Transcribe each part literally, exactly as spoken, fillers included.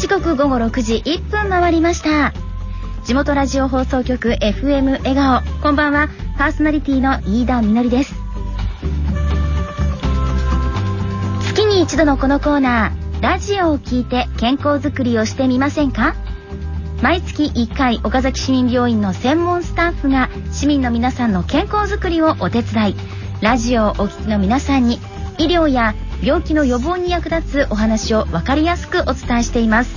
時刻午後ろくじいっぷん回りました。地元ラジオ放送局 エフエム 笑顔、こんばんは。パーソナリティの飯田みのりです。月に一度のこのコーナー、ラジオを聞いて健康づくりをしてみませんか。毎月いっかい岡崎市民病院の専門スタッフが市民の皆さんの健康づくりをお手伝い、ラジオをお聞きの皆さんに医療や病気の予防に役立つお話を分かりやすくお伝えしています。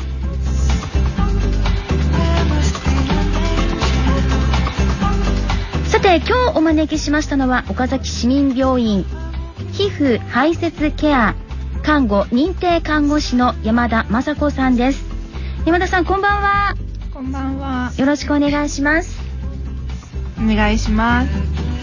さて、今日お招きしましたのは岡崎市民病院皮膚排泄ケア看護認定看護師の山田雅子さんです。山田さん、こんばんは。 こんばんは。 よろしくお願いします。 お願いします。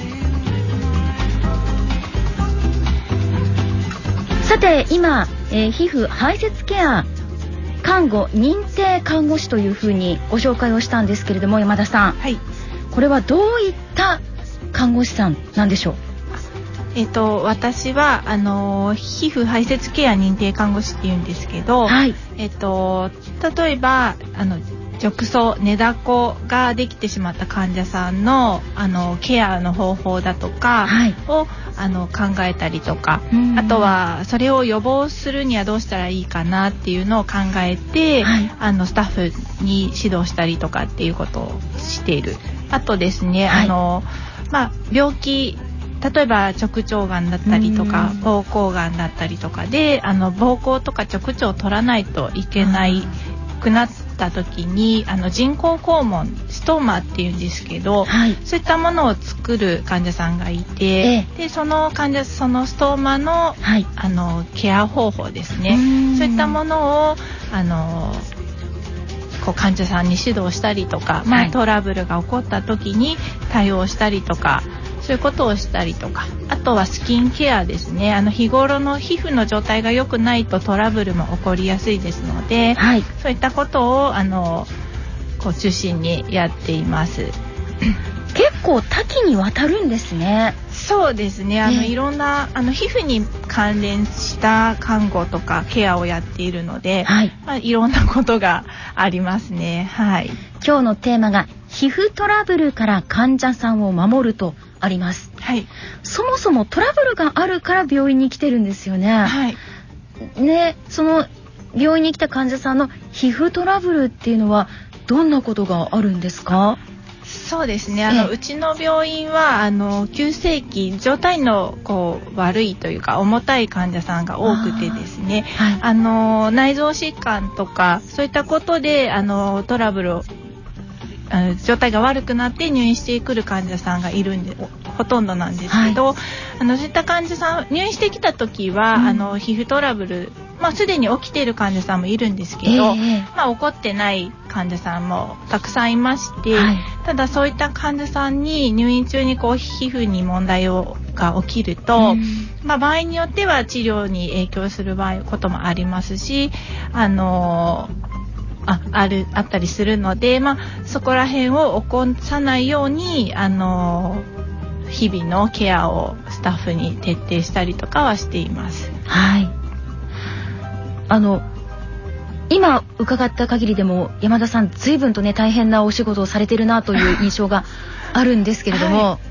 さて、今、えー、皮膚排泄ケア看護認定看護師というふうにご紹介をしたんですけれども、山田さん、 はい、 これはどういった看護師さんなんでしょう。 えっと、私はあの皮膚排泄ケア認定看護師っていうんですけど、はい、えっと、例えばあの褥瘡、寝だこができてしまった患者さんのあのケアの方法だとかを、はい、あの考えたりとか、あとはそれを予防するにはどうしたらいいかなっていうのを考えて、はい、あのスタッフに指導したりとかっていうことをしている。あとですね、はい、あのまあ、病気、例えば直腸がんだったりとか膀胱がんだったりとかで、あの膀胱とか直腸を取らないといけないくなった時に、あの人工肛門ストーマっていうんですけど、はい、そういったものを作る患者さんがいて、ええ、でその患者そのストーマの、はい、あのケア方法ですね、そういったものをあのこう患者さんに指導したりとか、まあ、トラブルが起こった時に対応したりとか、そういうことをしたりとか、あとはスキンケアですね。あの日頃の皮膚の状態が良くないとトラブルも起こりやすいですので、はい、そういったことをあのこう中心にやっています。 結構多岐にわたるんですね。 そうですね。あの、えー、いろんなあの皮膚に関連した看護とかケアをやっているので、はい、まあ、いろんなことがありますね。はい。 今日のテーマが皮膚トラブルから患者さんを守るとあります。はい。そもそもトラブルがあるから病院に来てるんですよね。はい。ね、その病院に来た患者さんの皮膚トラブルっていうのはどんなことがあるんですか？ そうですね。あの、うちの病院はあの急性期、状態のこう悪いというか重たい患者さんが多くてですね、あ、はい、あの内臓疾患とかそういったことであのトラブルをあの状態が悪くなって入院してくる患者さんがいるんでほとんどなんですけど、はい、あのそういった患者さん入院してきた時は、うん、あの皮膚トラブル、まあ、すでに起きている患者さんもいるんですけど、えーまあ、起こってない患者さんもたくさんいまして、はい、ただそういった患者さんに入院中にこう皮膚に問題をが起きると、うんまあ、場合によっては治療に影響する場合こともありますし、あのあ, あ, るあったりするので、まあ、そこら辺を起こさないようにあの日々のケアをスタッフに徹底したりとかはしています。 はい。あの今伺った限りでも山田さん随分とね大変なお仕事をされてるなという印象があるんですけれども、はい、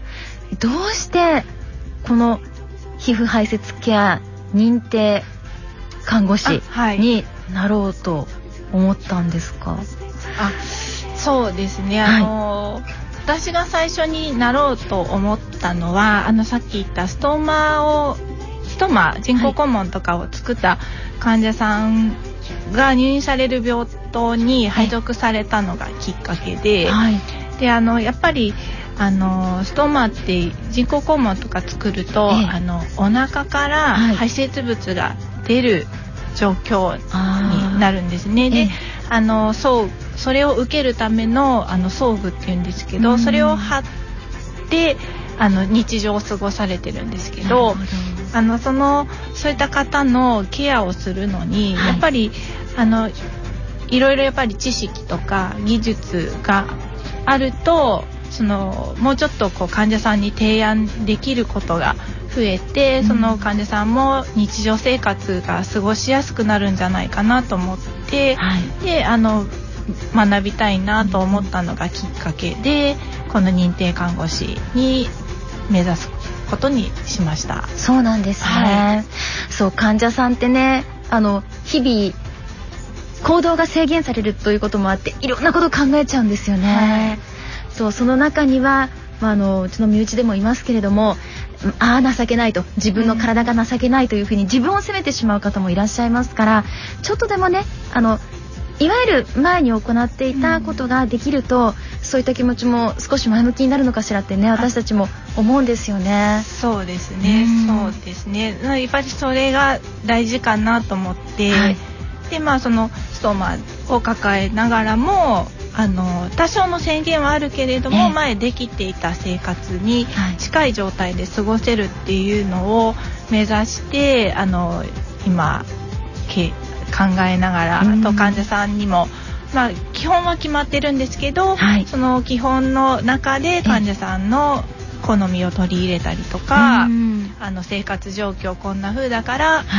どうしてこの皮膚排泄ケア認定看護師になろうと思ったんですか？ あ、そうですね。あの、はい、私が最初になろうと思ったのは、あのさっき言ったストーマをストーマ人工肛門とかを作った患者さんが入院される病棟に配属されたのがきっかけで、はい、であのやっぱりあのストーマって人工肛門とか作ると、ええ、あのお腹から排泄物が出る状況になるんですね。で、あのそうそれを受けるためのあの装具っていうんですけど、それを貼ってあの日常を過ごされてるんですけど、あのそのそういった方のケアをするのに、はい、やっぱりあのいろいろやっぱり知識とか技術があると、そのもうちょっとこう患者さんに提案できることが増えて、その患者さんも日常生活が過ごしやすくなるんじゃないかなと思ってて、はい、であの学びたいなと思ったのがきっかけで、この認定看護師に目指すことにしました。 そうなんですね、はい、そう患者さんってね、あの日々行動が制限されるということもあっていろんなことを考えちゃうんですよね、はい、そうその中には、まあ、あのうちの身内でもいますけれども、ああ情けないと、自分の体が情けないというふうに自分を責めてしまう方もいらっしゃいますから、ちょっとでもね、あのいわゆる前に行っていたことができると、うん、そういった気持ちも少し前向きになるのかしらってね、私たちも思うんですよね。 そうですね、うん、そうですね、やっぱりそれが大事かなと思って、はい、でまあそのストーマを抱えながらも、あの多少の制限はあるけれども、前できていた生活に近い状態で過ごせるっていうのを目指して、あの今け考えながら、あと患者さんにも、まあ、基本は決まってるんですけど、はい、その基本の中で患者さんの好みを取り入れたりとか、あの生活状況こんな風だから、はい、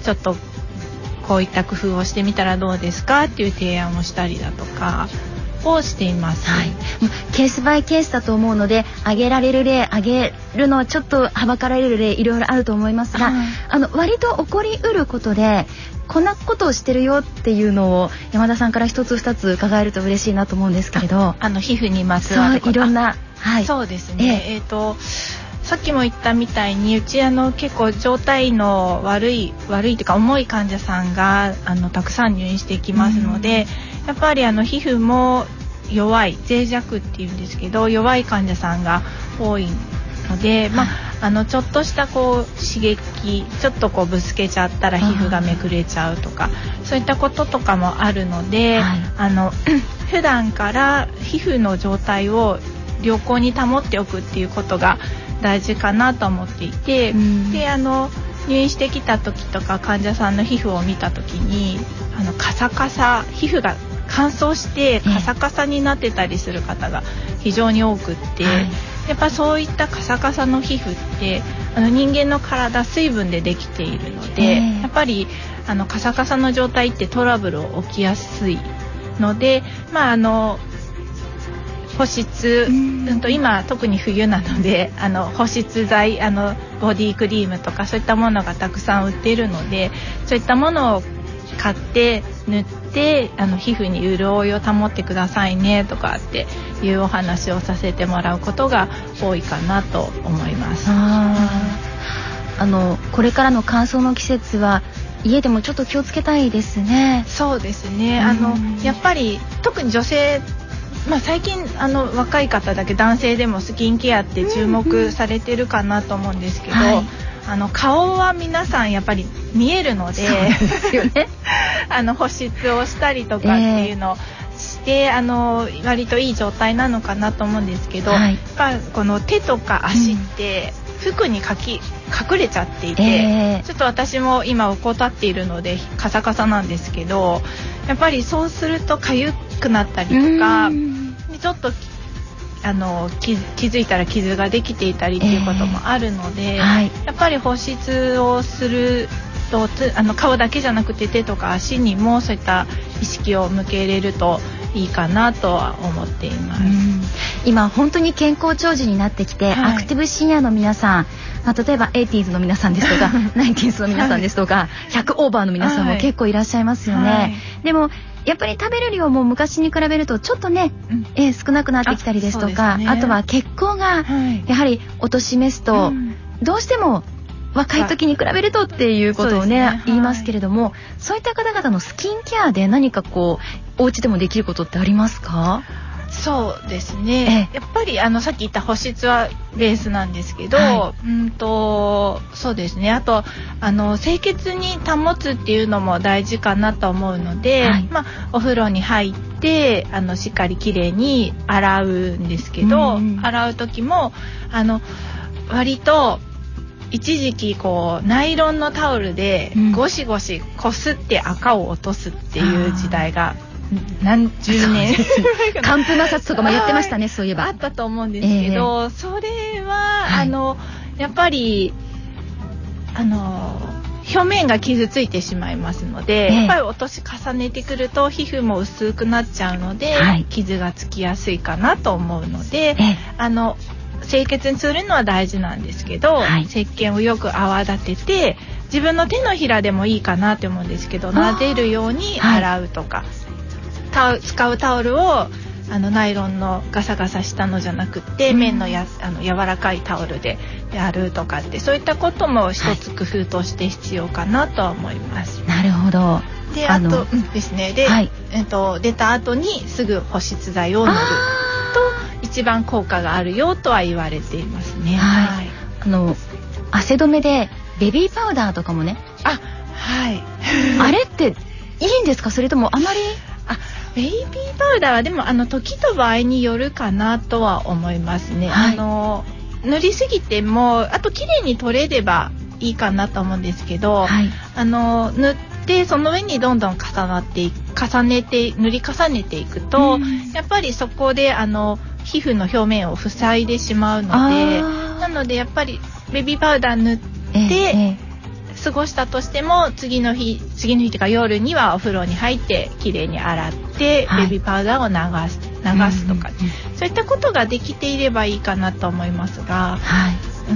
ちょっとこういった工夫をしてみたらどうですかっていう提案をしたりだとかをしています、はい、 ケースバイケースだと思うので、挙げられる例、挙げるのはちょっとはばかられる例いろいろあると思いますが、あの割と起こりうることでこんなことをしてるよっていうのを山田さんから一つ二つ伺えると嬉しいなと思うんですけれど、 あの皮膚にまつわること、 いろんな、はい、 そうですね、えー、えーとさっきも言ったみたいに、うちあの結構状態の悪い悪いというか重い患者さんがあのたくさん入院してきますので、うん、やっぱりあの皮膚も弱い、脆弱っていうんですけど弱い患者さんが多いので、まあ、あのちょっとしたこう刺激ちょっとこうぶつけちゃったら皮膚がめくれちゃうとか、そういったこととかもあるので、はい、あの普段から皮膚の状態を良好に保っておくっていうことが大事かなと思っていて、うん、であの入院してきた時とか患者さんの皮膚を見た時にあのカサカサ、皮膚が乾燥してカサカサになってたりする方が非常に多くって、はい、やっぱそういったカサカサの皮膚ってあの人間の体水分でできているので、やっぱりあのカサカサの状態ってトラブル起きやすいので、まああの保湿、うんと今特に冬なのであの保湿剤、あのボディクリームとかそういったものがたくさん売っているので、そういったものを買って塗ってあの皮膚に潤いを保ってくださいねとかっていうお話をさせてもらうことが多いかなと思います。 ああのこれからの乾燥の季節は家でもちょっと気をつけたいですね。 そうですね、あのやっぱり特に女性、まあ、最近あの若い方だけ男性でもスキンケアって注目されてるかなと思うんですけど、うんうん、はい、あの顔は皆さんやっぱり見えるの で, ですよ、ね、あの保湿をしたりとかっていうのをして、えー、あの割といい状態なのかなと思うんですけど、はい、やっぱこの手とか足って服にかき隠れちゃっていて、えー、ちょっと私も今怠っているのでカサカサなんですけど、やっぱりそうすると痒くなったりとか、ちょっとあの 気, 気づいたら傷ができていたりっていうこともあるので、えーはい、やっぱり保湿をするとあの顔だけじゃなくて手とか足にもそういった意識を向けれるといいかなとは思っています。 今本当に健康長寿になってきて、はい、アクティブシニアの皆さん、まあ、例えばエイティーズの皆さんですとかナインティーズの皆さんですとか、はい、ひゃくオーバーの皆さんも結構いらっしゃいますよね、はい、でもやっぱり食べる量も昔に比べるとちょっとね、うん、えー、少なくなってきたりですとか、 あ, ね、あとは血行がやはりお年めすと、うん、どうしても若い時に比べるとっていうことを ね, ね、はい、言いますけれども、そういった方々のスキンケアで何かこうお家でもできることってありますか？ そうですね、やっぱりあのさっき言った保湿はベースなんですけど、はい、うんとそうですね、あとあの清潔に保つっていうのも大事かなと思うので、はい、まあ、お風呂に入ってあのしっかりきれいに洗うんですけど、うん、洗う時もあの割と一時期こうナイロンのタオルでゴシゴシこすって赤を落とすっていう時代が何十年寒風摩擦とかもやってましたね、そういえばあったと思うんですけど、えー、それは、はい、あのやっぱりあの表面が傷ついてしまいますので、ええ、やっぱりお年重ねてくると皮膚も薄くなっちゃうので、はい、傷がつきやすいかなと思うので、ええ、あの清潔にするのは大事なんですけど、はい、石鹸をよく泡立てて自分の手のひらでもいいかなって思うんですけど、撫でるように洗うとか、はい、使うタオルをあのナイロンのガサガサしたのじゃなくて、うん、綿のやあの柔らかいタオルでやるとかって、そういったことも一つ工夫として必要かなとは思います。 なるほど。 であと、うん、ですねで、はい、えっと、出た後にすぐ保湿剤を塗ると一番効果があるよとは言われていますね。 はいはい、あの汗止めでベビーパウダーとかもね、 あ、はいあれっていいんですか？それともあまりあベイビーパウダーはでもあの時と場合によるかなとは思いますね。はい、あの塗りすぎてもあと綺麗に取れればいいかなと思うんですけど、はい、あの塗ってその上にどんどん重なって重ねて塗り重ねていくと、うん、やっぱりそこであの皮膚の表面を塞いでしまうので、なのでやっぱりベビーパウダー塗って、えーえー過ごしたとしても次の日次の日というか夜にはお風呂に入ってきれいに洗って、はい、ベビーパウダーを流す流すとか、うんうんうん、そういったことができていればいいかなと思いますが、はい、うん、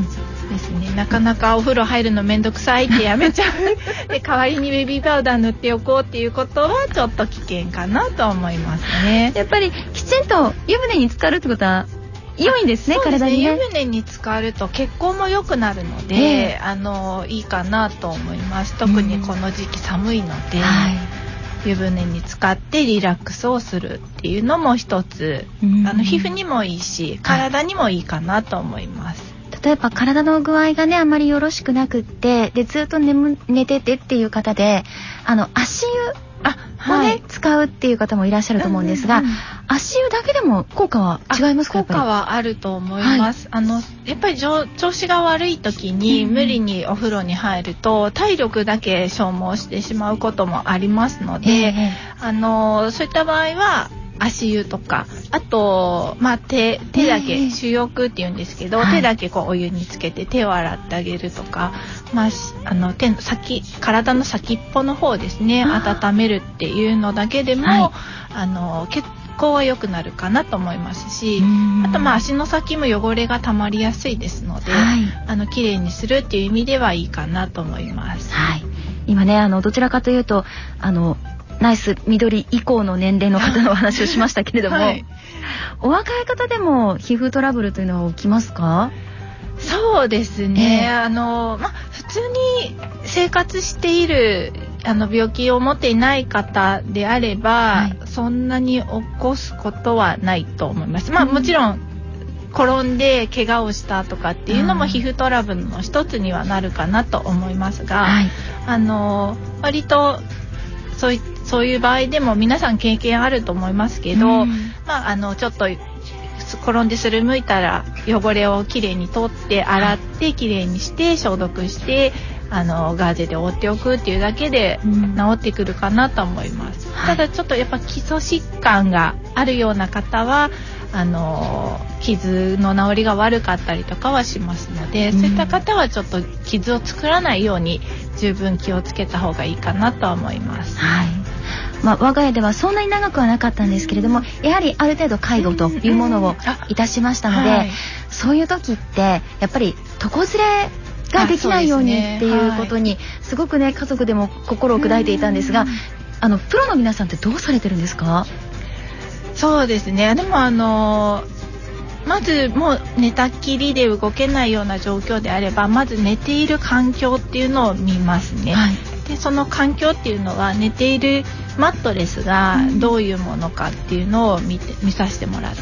ですね、なかなかお風呂入るのめんどくさいってやめちゃうで代わりにベビーパウダー塗っておこうっていうことはちょっと危険かなと思いますね。 やっぱりきちんと湯船に浸かるってことは良いんですね、体にね。 湯船に浸かると血行も良くなるので、えー、あのいいかなと思います。特にこの時期寒いので、はい、湯船に浸かってリラックスをするっていうのも一つ、あの皮膚にもいいし体にもいいかなと思います。 例えば体の具合がねあまりよろしくなくってでずっと 寝, 寝ててっていう方であの足湯をね、はい、使うっていう方もいらっしゃると思うんですが、うんうんうん、足湯だけでも効果は違いますか？ 効果はあると思います。はい、あのやっぱり調子が悪い時に無理にお風呂に入ると体力だけ消耗してしまうこともありますので、えー、あのそういった場合は足湯とかあと、まあ、手, 手だけ、えー、手浴っていうんですけど、はい、手だけこうお湯につけて手を洗ってあげるとか、まあ、あの手の先体の先っぽの方ですね温めるっていうのだけでも、はい、あの血行は良くなるかなと思いますし、あとまあ足の先も汚れがたまりやすいですので、はい、あのきれいにするっていう意味ではいいかなと思います。 はい、今ねあのどちらかというとあのナイス緑以降の年齢の方のお話をしましたけれども、はい、お若い方でも皮膚トラブルというのは起きますか？ そうですね、えー、あのまあ、普通に生活しているあの病気を持っていない方であれば、はい、そんなに起こすことはないと思います。まあ、もちろん転んで怪我をしたとかっていうのも皮膚トラブルの一つにはなるかなと思いますが、はい、あの割とそういそういう場合でも皆さん経験あると思いますけど、うん、まあ、あのちょっと転んですりむいたら汚れをきれいに取って洗ってきれいにして消毒してあのガーゼで覆っておくっていうだけで治ってくるかなと思います。うん、ただちょっとやっぱ基礎疾患があるような方はあの傷の治りが悪かったりとかはしますので、うん、そういった方はちょっと傷を作らないように十分気をつけた方がいいかなとは思います。 はい、まあ、我が家ではそんなに長くはなかったんですけれども、やはりある程度介護というものをいたしましたので、はい、そういう時ってやっぱり床ずれができないようにっていうことにすごくね家族でも心を砕いていたんですが、あのプロの皆さんってどうされてるんですか？ そうですね、でもあのまずもう寝たきりで動けないような状況であればまず寝ている環境っていうのを見ますね。はい、でその環境っていうのは寝ているマットレスがどういうものかっていうのを 見, て見させてもらって、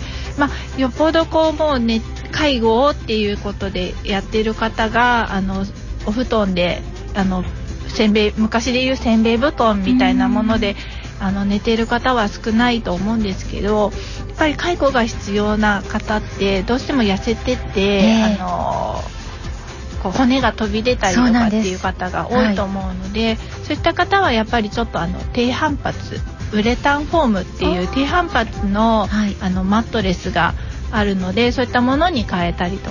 まあ、よっぽどこうもう、ね、介護をっていうことでやっている方があのお布団であのせんべい昔でいうせんべい布団みたいなものであの寝ている方は少ないと思うんですけど、やっぱり介護が必要な方ってどうしても痩せてて、えー、あのこう骨が飛び出たりとかっていう方が多いと思うので、はい、そういった方はやっぱりちょっとあの低反発ウレタンフォームっていう低反発 の,、はい、あのマットレスがあるのでそういったものに変えたりとか、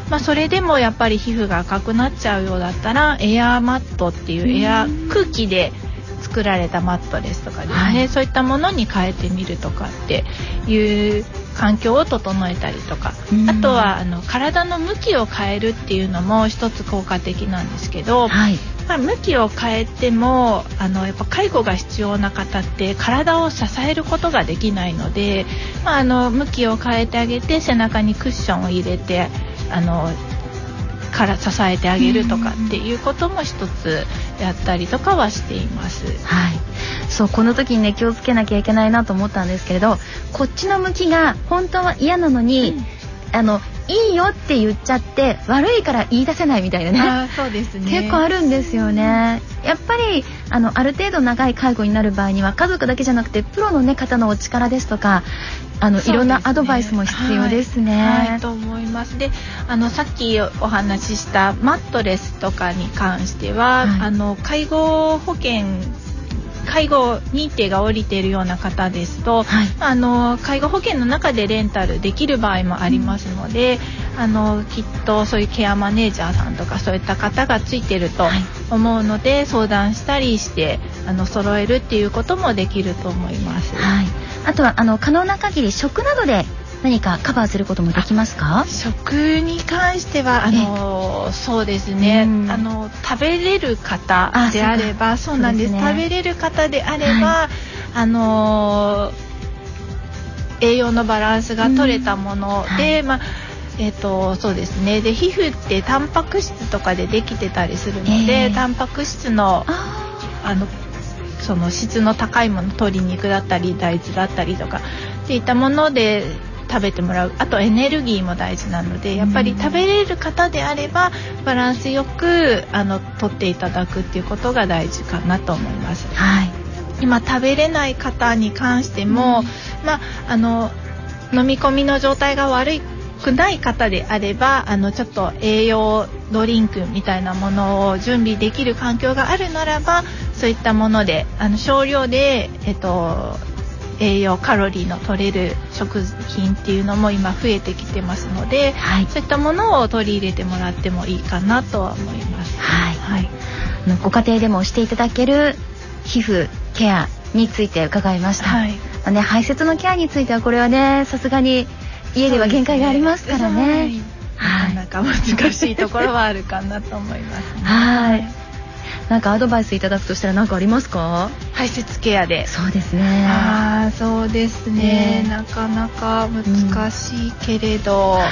まあ、それでもやっぱり皮膚が赤くなっちゃうようだったらエアーマットっていうエアー空気で作られたマットレスとかですね、はい、そういったものに変えてみるとかっていう環境を整えたりとか、あとはあの体の向きを変えるっていうのも一つ効果的なんですけど、はい、まあ、向きを変えてもあのやっぱ介護が必要な方って体を支えることができないので、まあ、あの向きを変えてあげて背中にクッションを入れてあのから支えてあげるとかっていうことも一つやったりとかはしています。 はい、そうこの時にね気をつけなきゃいけないなと思ったんですけれど、こっちの向きが本当は嫌なのに、うん、あのいいよって言っちゃって悪いから言い出せないみたいなね、 あ、そうですね、 結構あるんですよね。やっぱりあのある程度長い介護になる場合には家族だけじゃなくてプロの、ね、方のお力ですとかあの、ね、いろんなアドバイスも必要ですね。 はい、はい、と思います。で、あのさっきお話ししたマットレスとかに関しては、はい、あの介護保険介護認定が下りているような方ですと、はい、あの介護保険の中でレンタルできる場合もありますので、うん、あのきっとそういうケアマネージャーさんとかそういった方がついていると思うので、はい、相談したりしてあの揃えるっていうこともできると思います。 はい、あとはあの可能な限り食などで何かカバーすることもできますか？ 食に関してはあのそうですね、うん、あの食べれる方であればそうなんです、そうですね、食べれる方であれば、はい、あの栄養のバランスが取れたもので、うん、はい、まあえーと、そうですね。で皮膚ってタンパク質とかでできてたりするので、えー、タンパク質のあのその質の高いもの、鶏肉だったり大豆だったりとかっていったもので食べてもらう。あとエネルギーも大事なのでやっぱり食べれる方であればバランスよくあの取っていただくっていうことが大事かなと思います。はい、今食べれない方に関しても、うん、まあ、あの飲み込みの状態が悪いくない方であればあのちょっと栄養ドリンクみたいなものを準備できる環境があるならばそういったものであの少量で、えっと、栄養カロリーの取れる食品っていうのも今増えてきてますので、はい、そういったものを取り入れてもらってもいいかなとは思います。 はいはい、あのご家庭でもしていただける皮膚ケアについて伺いました。はい、まあね、排泄のケアについてはこれはねさすがに家では限界がありますからね。 はい、なかなか難しいところはあるかなと思いますね。 はい、なんかアドバイスいただくとしたら何かありますか？ 排泄ケアで。 そうですね。 あ、そうですね、えー、なかなか難しいけれど、うん、はい、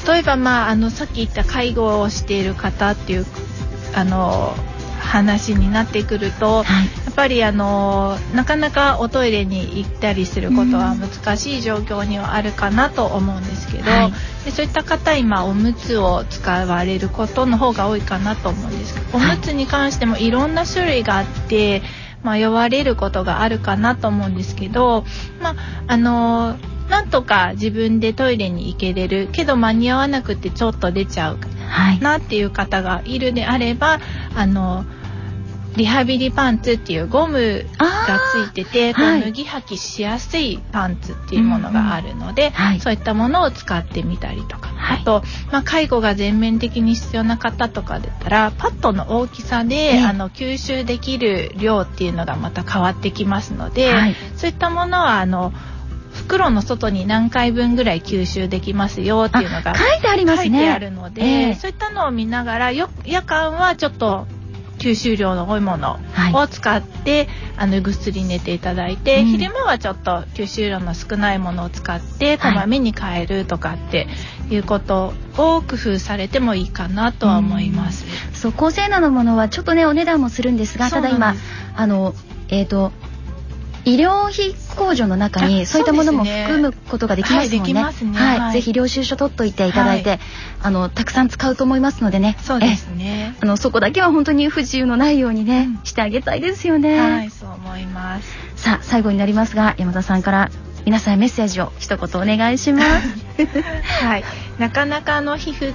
例えば、まあ、あのさっき言った介護をしている方っていうあの話になってくると、はい、やっぱりあのなかなかおトイレに行ったりすることは難しい状況にはあるかなと思うんですけど、はい、でそういった方今おむつを使われることの方が多いかなと思うんですけど、おむつに関してもいろんな種類があって迷われることがあるかなと思うんですけど、まああのなんとか自分でトイレに行けれるけど間に合わなくてちょっと出ちゃうなっていう方がいるであれば、あのリハビリパンツっていうゴムがついててこう脱ぎ履きしやすいパンツっていうものがあるので、はい、そういったものを使ってみたりとか、はい、あと、まあ、介護が全面的に必要な方とかだったらパッドの大きさで、あの吸収できる量っていうのがまた変わってきますので、はい、そういったものはあの袋の外に何回分ぐらい吸収できますよっていうのが書いてありますね。 書いてあるので、えー、そういったのを見ながらよ夜間はちょっと吸収量の多いものを使って、はい、あのぐっすり寝ていただいて、うん、昼間はちょっと吸収量の少ないものを使ってこまめに変えるとかっていうことを工夫されてもいいかなとは思います。 うん、そう高性能のものはちょっとねお値段もするんですが、ただ今あのえっと医療費控除の中にそういったものも含むことができますもんね。はい、ねはいはい、ぜひ領収書取っといていただいて、はい、あのたくさん使うと思いますのでね。 そうですね。 あのそこだけは本当に不自由のないようにね、うん、してあげたいですよね。 はい、そう思います。 さあ最後になりますが山田さんから皆さんへメッセージを一言お願いします。 はい、なかなかあの皮膚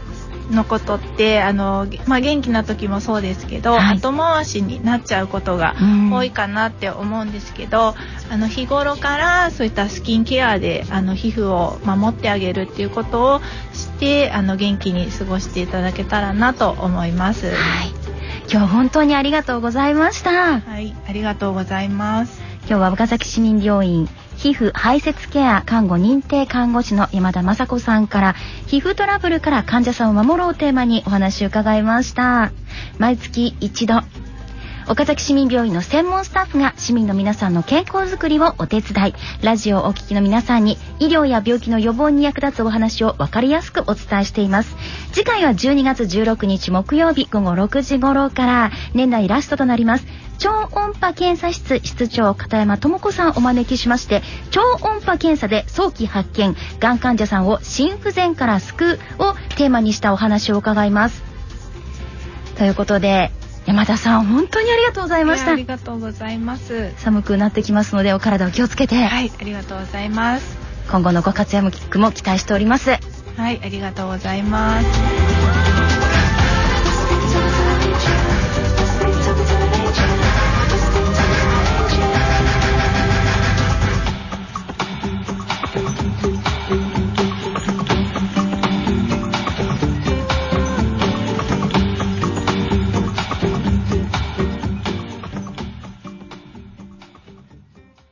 のことってあの、まあ、元気な時もそうですけど、はい、後回しになっちゃうことが多いかなって思うんですけど、あの日頃からそういったスキンケアであの皮膚を守ってあげるっていうことをしてあの元気に過ごしていただけたらなと思います。はい、 今日は本当にありがとうございました。 はい、ありがとうございます。 今日は岡崎市民病院皮膚排泄ケア看護認定看護師の山田雅子さんから皮膚トラブルから患者さんを守ろうテーマにお話を伺いました。毎月一度岡崎市民病院の専門スタッフが市民の皆さんの健康づくりをお手伝い、ラジオをお聞きの皆さんに医療や病気の予防に役立つお話を分かりやすくお伝えしています。次回はじゅうにがつじゅうろくにち木曜日午後ろくじ頃から年内ラストとなります超音波検査室室長片山智子さんをお招きしまして、超音波検査で早期発見、がん患者さんを心不全から救うをテーマにしたお話を伺います。ということで山田さん本当にありがとうございました。 ありがとうございます。 寒くなってきますのでお体を気をつけて。 はい、ありがとうございます。 今後のご活躍も期待しております。 はい、ありがとうございます。